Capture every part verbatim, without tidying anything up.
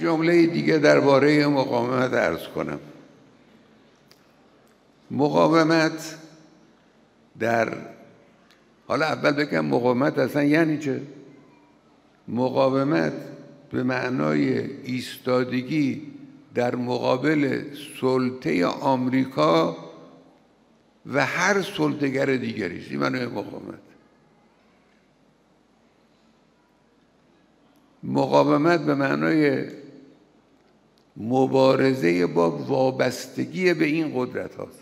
جمله دیگه درباره مقاومت عرض کنم. مقاومت در حالا اول بگم مقاومت اصلا یعنی چه؟ مقاومت به معنای ایستادگی در مقابل سلطه آمریکا و هر سلطه‌گر دیگری است. این معنای مقاومت. مقاومت به معنای مبارزه با وابستگی به این قدرت هاست.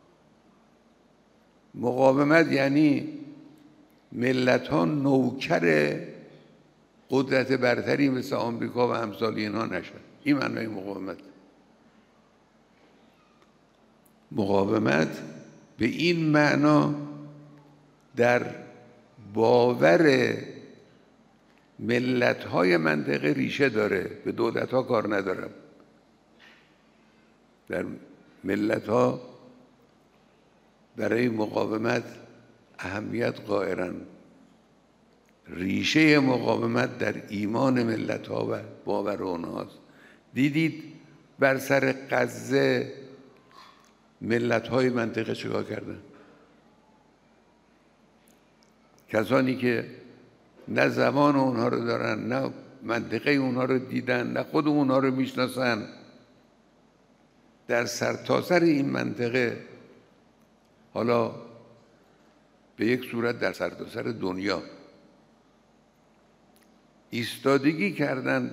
مقاومت یعنی ملت ها نوکر قدرت برتری مثل آمریکا و امثال اینها نشد. این معنای مقاومت. مقاومت به این معنا در باور ملت های منطقه ریشه داره، به دولت ها کار ندارم. در ملت ها برای مقاومت اهمیت قائلن. ریشه مقاومت در ایمان ملت ها و باور اونهاست. دیدید بر سر غزه ملت های منطقه چیکار کردن؟ کسانی که نه زبان اونها رو دارن، نه منطقه اونها رو دیدن، نه خود اونها رو میشناسن، در سرتاسر این منطقه، حالا به یک صورت در سرتاسر دنیا ایستادگی کردن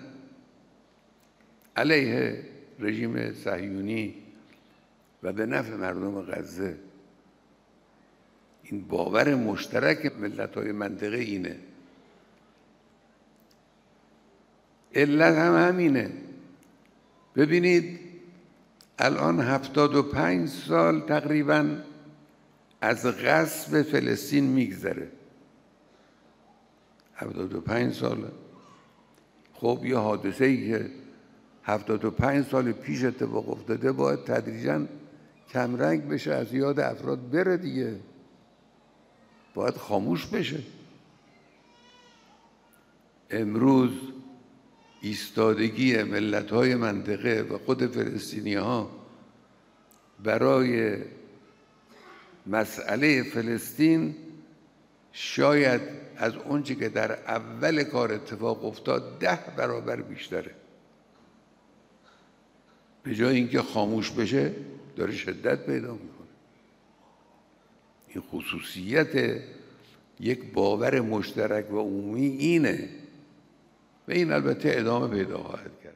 علیه رژیم صهیونی و به نفع مردم غزه. این باور مشترک ملت‌های منطقه اینه. علت هم همینه. ببینید الان هفتاد و پنج سال تقریباً از غصب فلسطین میگذره. هفتاد و پنج سال. خب یه حادثه‌ای که هفتاد و پنج سال پیش اتفاق افتاده باید تدریجاً کمرنگ بشه، از یاد افراد بره دیگه، باید خاموش بشه. امروز ایستادگی ملت‌های منطقه و خود فلسطینی‌ها برای مسئله فلسطین شاید از اونچه که در اول کار اتفاق افتاد ده برابر بیشتره. به جای اینکه خاموش بشه داره شدت پیدا میکنه. این خصوصیت یک باور مشترک و عمومی اینه و این البته ادامه پیدا خواهد کرد.